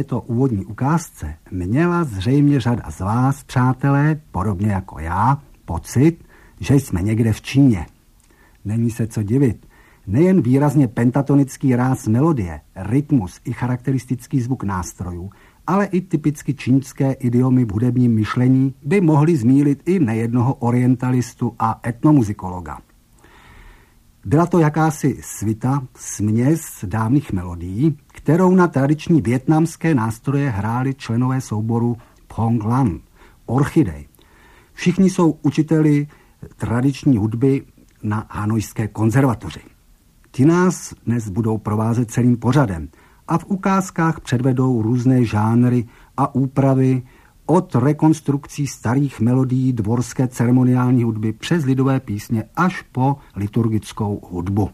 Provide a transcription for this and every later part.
této úvodní ukázce měla zřejmě řada z vás, přátelé, podobně jako já, pocit, že jsme někde v Číně. Není se co divit. Nejen výrazně pentatonický ráz melodie, rytmus i charakteristický zvuk nástrojů, ale i typicky čínské idiomy v hudebním myšlení by mohly zmýlit i nejednoho orientalistu a etnomuzikologa. Byla to jakási svita, směs dávných melodií, kterou na tradiční vietnamské nástroje hráli členové souboru Phong Lan, Orchidej. Všichni jsou učiteli tradiční hudby na Hanojské konzervatoři. Ti nás dnes budou provázet celým pořadem a v ukázkách předvedou různé žánry a úpravy od rekonstrukcí starých melodií dvorské ceremoniální hudby přes lidové písně až po liturgickou hudbu.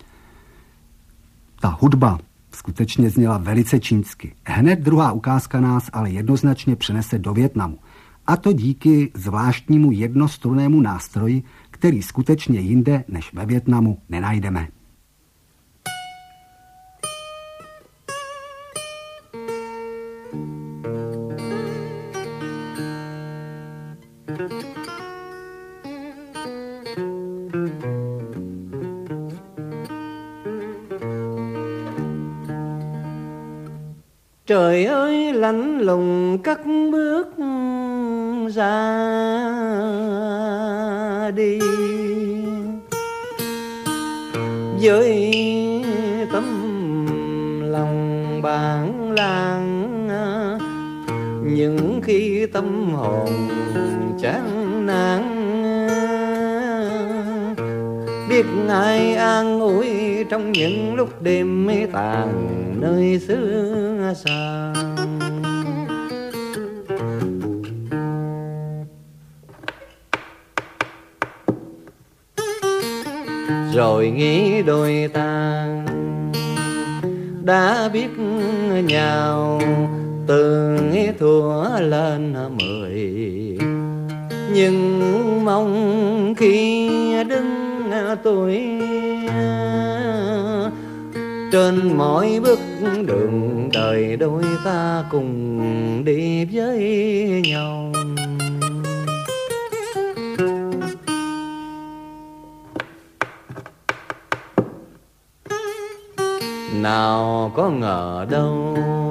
Ta hudba skutečně zněla velice čínsky. Hned druhá ukázka nás ale jednoznačně přenese do Vietnamu. A to díky zvláštnímu jednostrunnému nástroji, který skutečně jinde než ve Vietnamu nenajdeme. Trời ơi lạnh lùng cất bước ra đi với tấm lòng bản làng, những khi tâm hồn chán nản biết ai an ủi trong những lúc đêm mê tàn nơi xứ xa. Rồi nghĩ đôi ta đã biết nhau từ thuở lên 10, nhưng mong khi đứng tuổi trên mỗi bước đường đời đôi ta cùng đi với nhau. Nào có ngờ đâu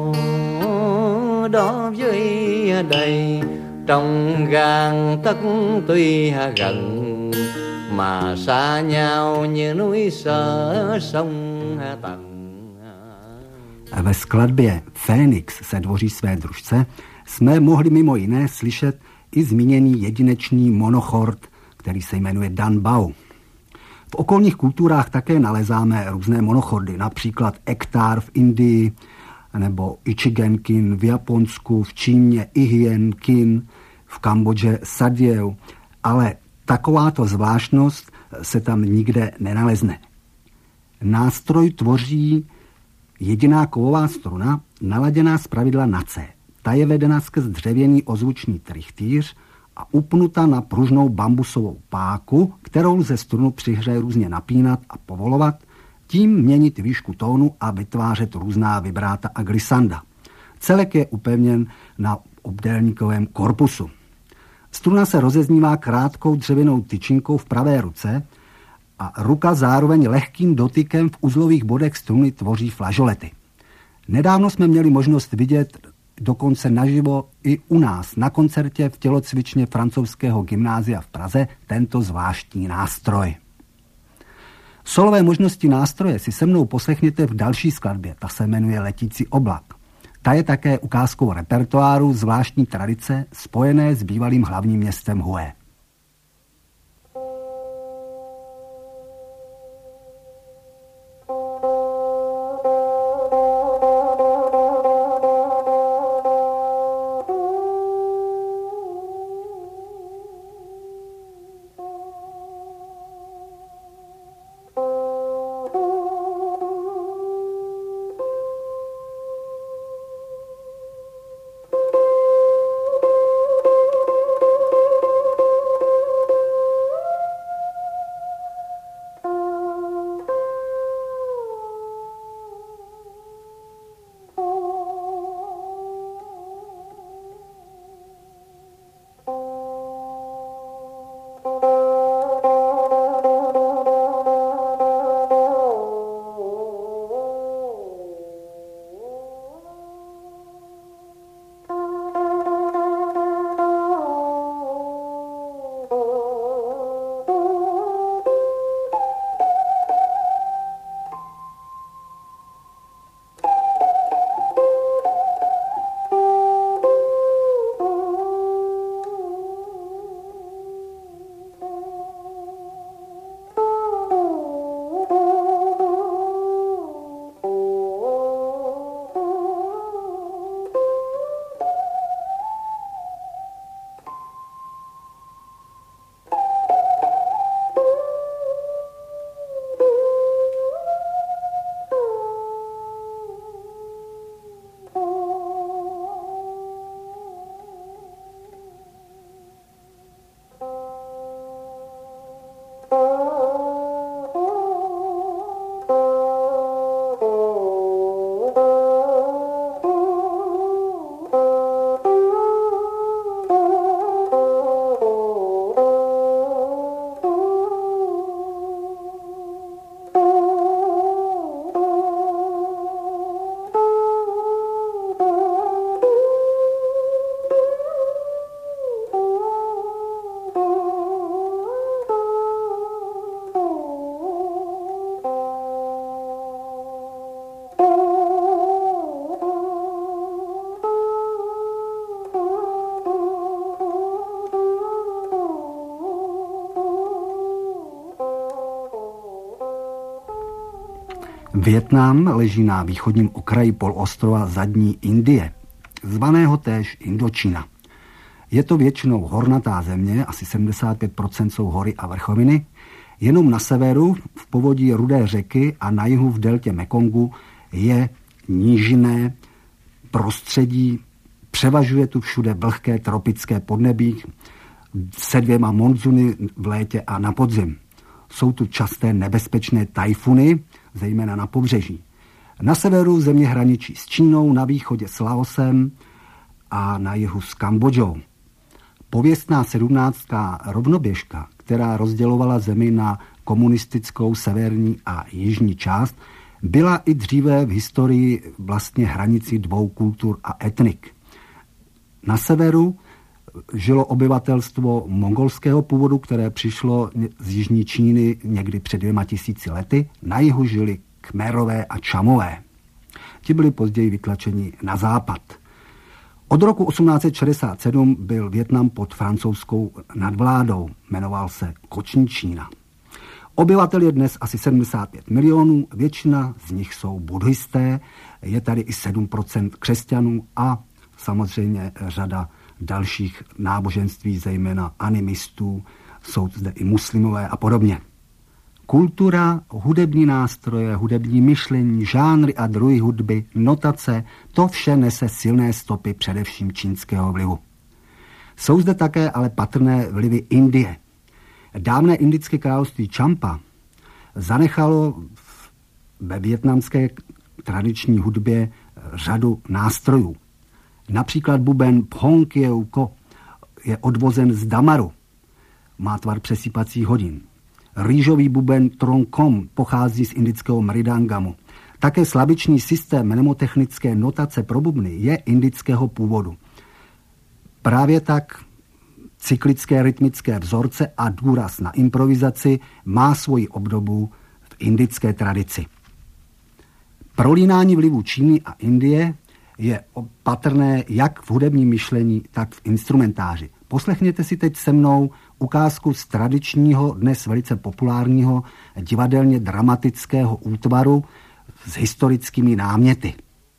đó với đây trong gang tấc tuy gần mà xa nhau như núi sở sông tầng. Ve skladbě Fénix se dvoří své družce jsme mohli mimo jiné slyšet i zmíněný jedinečný monochord, který se jmenuje Dan Bao. V okolních kulturách také nalezáme různé monochordy, například Ektar v Indii, nebo Ichigenkin v Japonsku, v Číně Ihien-kin, v Kambodži Sadiev, ale takováto zvláštnost se tam nikde nenalezne. Nástroj tvoří jediná kovová struna, naladěná zpravidla na C. Ta je vedena skrz dřevěný ozvučný trichtýř a upnuta na pružnou bambusovou páku, kterou lze strunu při hře různě napínat a povolovat, tím měnit výšku tónu a vytvářet různá vibráta a glissanda. Celek je upevněn na obdélníkovém korpusu. Struna se rozeznívá krátkou dřevěnou tyčinkou v pravé ruce a ruka zároveň lehkým dotykem v uzlových bodech struny tvoří flažolety. Nedávno jsme měli možnost vidět dokonce naživo i u nás na koncertě v tělocvičně francouzského gymnázia v Praze tento zvláštní nástroj. Solové možnosti nástroje si se mnou poslechněte v další skladbě, ta se jmenuje Letící oblak. Ta je také ukázkou repertoáru zvláštní tradice spojené s bývalým hlavním městem Hue. Vietnam leží na východním okraji poloostrova Zadní Indie, zvaného též Indočina. Je to většinou hornatá země, asi 75% jsou hory a vrchoviny. Jenom na severu, v povodí Rudé řeky a na jihu v deltě Mekongu je nížinné prostředí. Převažuje tu všude vlhké tropické podnebí se 2 monzuny v létě a na podzim. Jsou tu časté nebezpečné tajfuny, zejména na pobřeží. Na severu země hraničí s Čínou, na východě s Laosem a na jihu s Kambodžou. Pověstná 17. rovnoběžka, která rozdělovala zemi na komunistickou severní a jižní část, byla i dříve v historii vlastně hranicí 2 kultur a etnik. Na severu žilo obyvatelstvo mongolského původu, které přišlo z jižní Číny někdy před 2000 lety. Na jihu žili Khmerové a Čamové. Ti byli později vytlačeni na západ. Od roku 1867 byl Vietnam pod francouzskou nadvládou. Jmenoval se Koční Čína. Obyvatel je dnes asi 75 milionů, většina z nich jsou buddhisté, je tady i 7% křesťanů a samozřejmě řada dalších náboženství, zejména animistů, jsou zde i muslimové a podobně. Kultura, hudební nástroje, hudební myšlení, žánry a druhy hudby, notace, to vše nese silné stopy především čínského vlivu. Jsou zde také ale patrné vlivy Indie. Dávné indické království Champa zanechalo ve vietnamské tradiční hudbě řadu nástrojů. Například buben Phong Kieu Ko je odvozen z damaru. Má tvar přesýpacích hodin. Rýžový buben Trong Kom pochází z indického mridangamu. Také slabičný systém mnemotechnické notace pro bubny je indického původu. Právě tak cyklické rytmické vzorce a důraz na improvizaci má svoji obdobu v indické tradici. Prolínání vlivu Číny a Indie je patrné jak v hudebním myšlení, tak v instrumentáři. Poslechněte si teď se mnou ukázku z tradičního, dnes velice populárního divadelně dramatického útvaru s historickými náměty.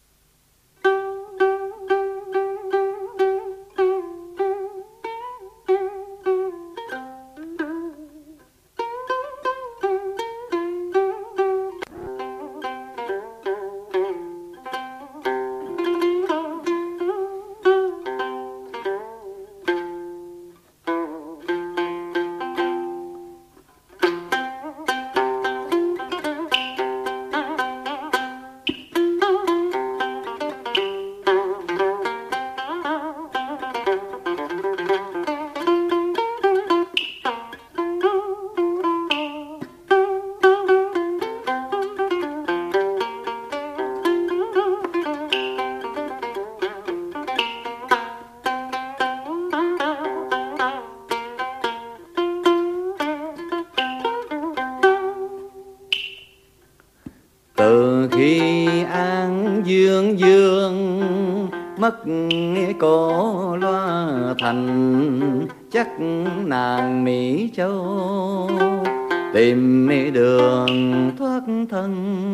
Từ khi An Dương Dương mất Cổ Loa Thành, chắc nàng Mỹ Châu tìm đường thoát thân,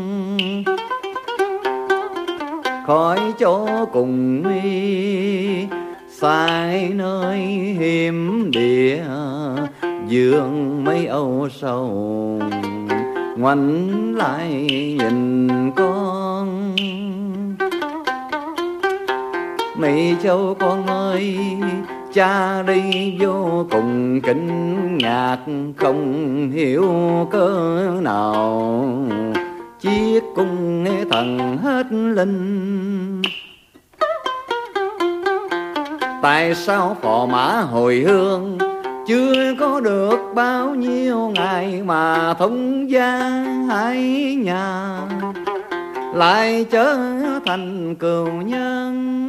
khỏi chỗ cùng nguy sai nơi hiểm địa, dương mấy âu sầu ngoảnh lại nhìn con. Mỹ Châu con ơi, cha đi vô cùng kinh ngạc, không hiểu cớ nào chiếc cung thần hết linh. Tại sao phò mã hồi hương chưa có được bao nhiêu ngày mà thông gia hai nhà lại trở thành cừu nhân.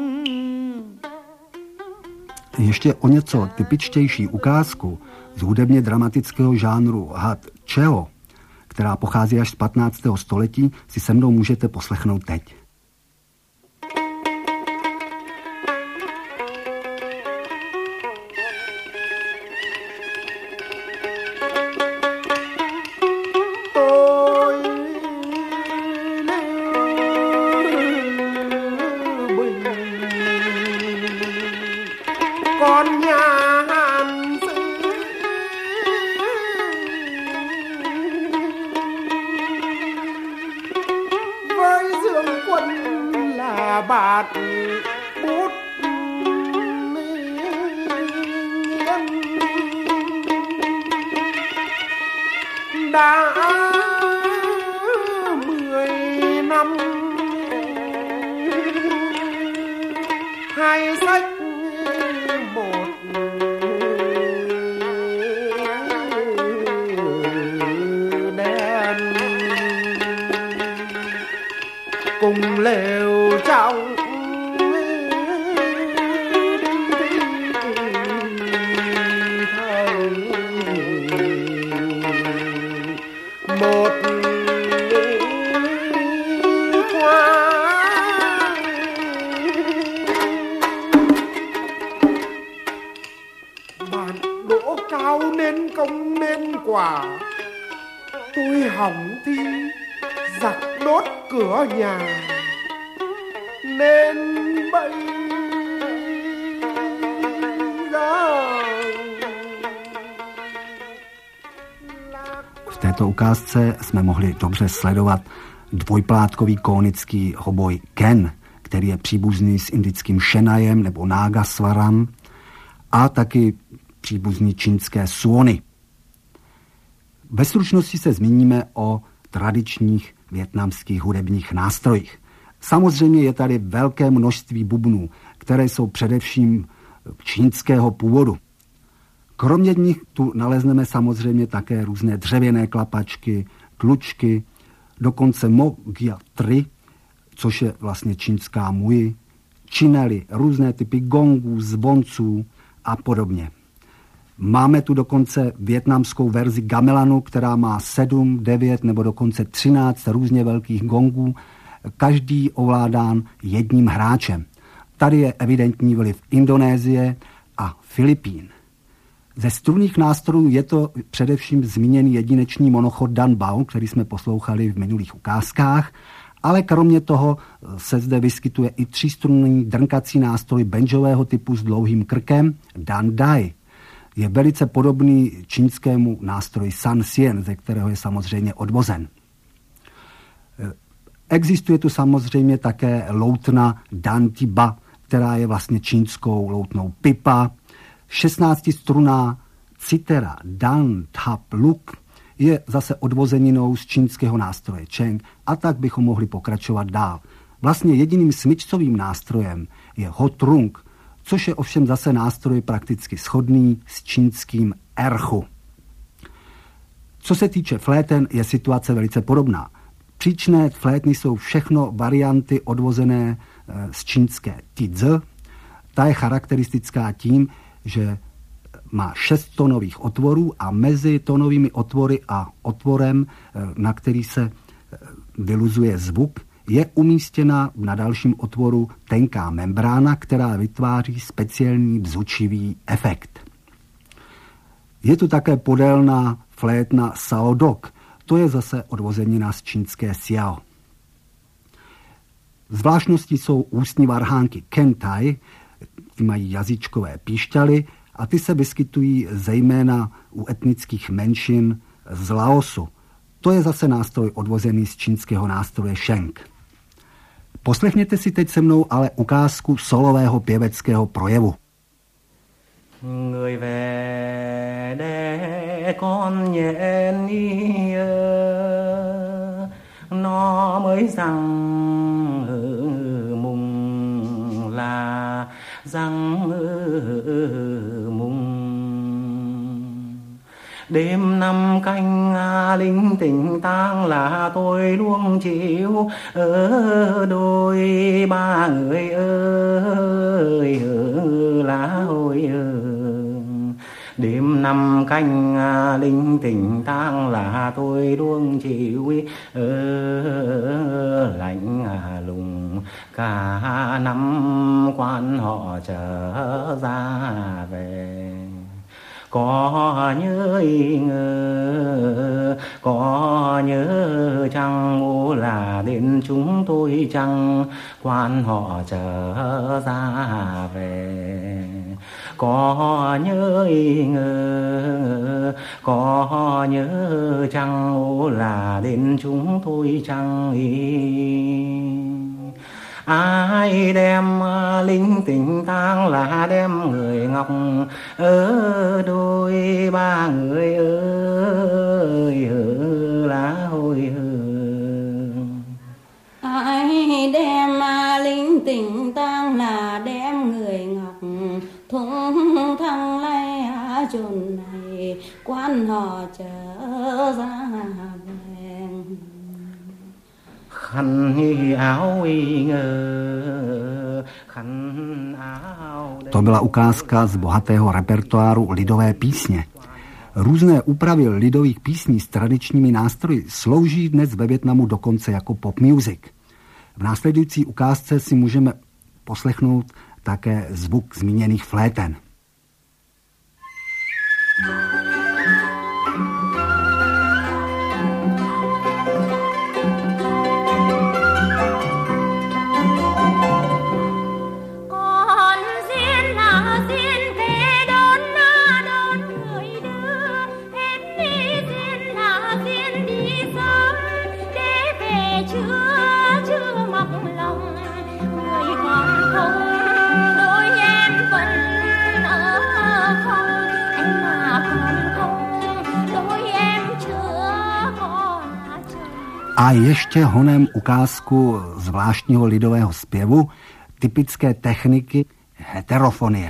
Ještě o něco typičtější ukázku z hudebně dramatického žánru had Cheo, která pochází až z 15. století, si se mnou můžete poslechnout teď. đã 10 năm hai sách một đèn cùng lều trong một bạn đỗ cao nên công nên quả, tôi hỏng thi giặc đốt cửa nhà nên bây giờ. V této ukázce jsme mohli dobře sledovat dvojplátkový kónický hoboj Ken, který je příbuzný s indickým šenajem nebo nágasvaram, a taky příbuzný čínské suony. Ve stručnosti se zmíníme o tradičních vietnamských hudebních nástrojích. Samozřejmě je tady velké množství bubnů, které jsou především čínského původu. Kromě nich tu nalezneme samozřejmě také různé dřevěné klapačky, tlučky, dokonce mo gia tri, což je vlastně čínská mui, činely, různé typy gongů, zvonců a podobně. Máme tu dokonce vietnamskou verzi gamelanu, která má 7, 9 nebo dokonce 13 různě velkých gongů, každý ovládán jedním hráčem. Tady je evidentní vliv Indonésie a Filipín. Ze strunných nástrojů je to především zmíněný jedinečný monochord Dan Bao, který jsme poslouchali v minulých ukázkách, ale kromě toho se zde vyskytuje i třístrunný drnkací nástroj banjového typu s dlouhým krkem Dan Dai. Je velice podobný čínskému nástroji San Sien, ze kterého je samozřejmě odvozen. Existuje tu samozřejmě také loutna Dan Ti Ba, která je vlastně čínskou loutnou pipa. 16strunná citera Dan Thap Luk je zase odvozeninou z čínského nástroje Cheng, a tak bychom mohli pokračovat dál. Vlastně jediným smyčcovým nástrojem je Hotrung, což je ovšem zase nástroj prakticky shodný s čínským erchu. Co se týče fléten, je situace velice podobná. Příčné flétny jsou všechno varianty odvozené z čínské tidze. Ta je charakteristická tím, že má 6 tónových otvorů a mezi tónovými otvory a otvorem, na který se vyluzuje zvuk, je umístěna na dalším otvoru tenká membrána, která vytváří speciální bzučivý efekt. Je tu také podélná flétna Saodok, to je zase odvozenina z čínské Xiao. Zvláštností jsou ústní varhánky Kentai, ty mají jazyčkové píšťaly a ty se vyskytují zejména u etnických menšin z Laosu. To je zase nástroj odvozený z čínského nástroje Sheng. Poslechněte si teď se mnou ale ukázku solového pěveckého projevu. Người về để con nhẹ ni nó mới rằng mùng là răng mùng. Đêm năm canh linh tình tang là tôi luôn chịu ở đôi ba người ơi lá hồi đêm năm canh linh tình tang là tôi luôn chịu ở lạnh lùng cả năm quan họ trở ra về. Có nhớ ngờ, có nhớ chăng ô là đến chúng tôi chăng quan họ trở ra về. Có nhớ ngờ, có nhớ chăng ô là đến chúng tôi chăng ai đem linh tinh tang là đem người ngọc ở đôi ba người ơi lá hồi ai đem linh tinh tang là đem người ngọc thung thăng lay chốn này quan họ trở ra về khăn áo ngờ khăn áo. To byla ukázka z bohatého repertoáru lidové písně. Různé úpravy lidových písní s tradičními nástroji slouží dnes ve Vietnamu dokonce jako pop music. V následující ukázce si můžeme poslechnout také zvuk zmíněných fléten. A ještě honem ukázku zvláštního lidového zpěvu, typické techniky heterofonie.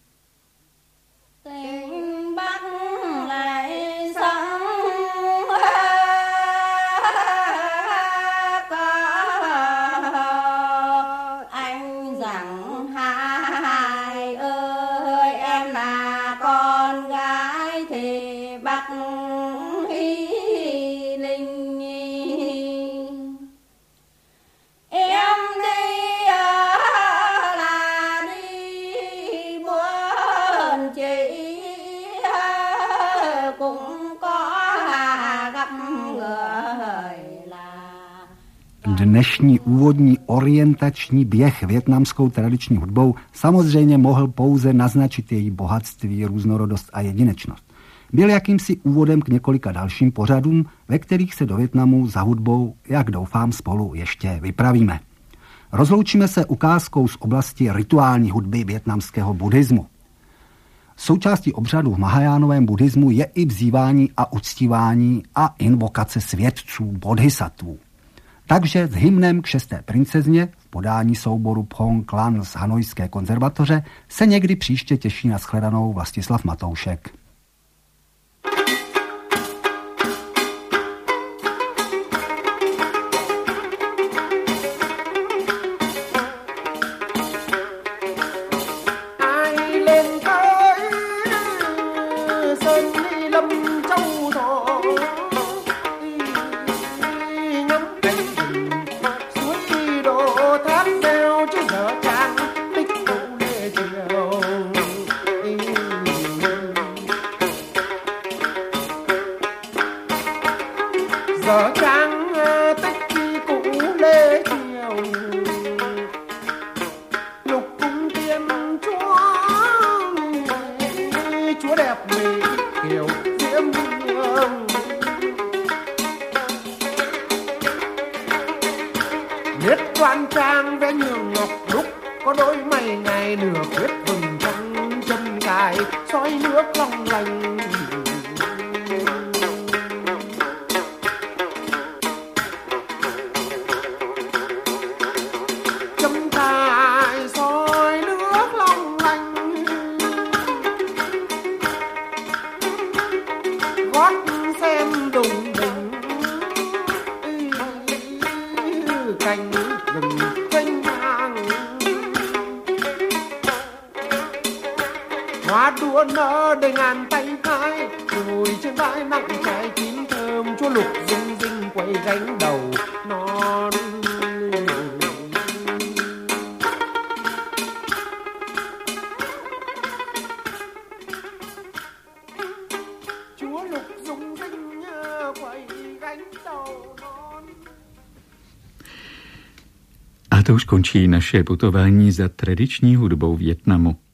Dnešní úvodní orientační běh vietnamskou tradiční hudbou samozřejmě mohl pouze naznačit její bohatství, různorodost a jedinečnost. Byl jakýmsi úvodem k několika dalším pořadům, ve kterých se do Vietnamu za hudbou, jak doufám, spolu ještě vypravíme. Rozloučíme se ukázkou z oblasti rituální hudby vietnamského buddhismu. Součástí obřadu v Mahajánovém buddhismu je i vzývání a uctívání a invokace svědců bodhisattvů. Takže s hymnem k 6. princezně v podání souboru Phong Klan z Hanojské konzervatoře se někdy příště těší na shledanou Vlastislav Matoušek. giờ trang tích cũ lê chiều lục cung tiên chúa đẹp mỹ kiều diễm hương biết đoan trang vẽ nhường ngọc đúc có đôi mày ngày nửa quyết vừng trắng chân cài soi nước long lanh cánh rừng xanh vàng hoa đua nở đầy ngàn tay hai ngồi trên bãi nặng trái chín thơm chúa lục rinh rinh quay gánh đầu non chúa lục rung rinh quay gánh đầu non. A to už končí naše putování za tradiční hudbou Vietnamu.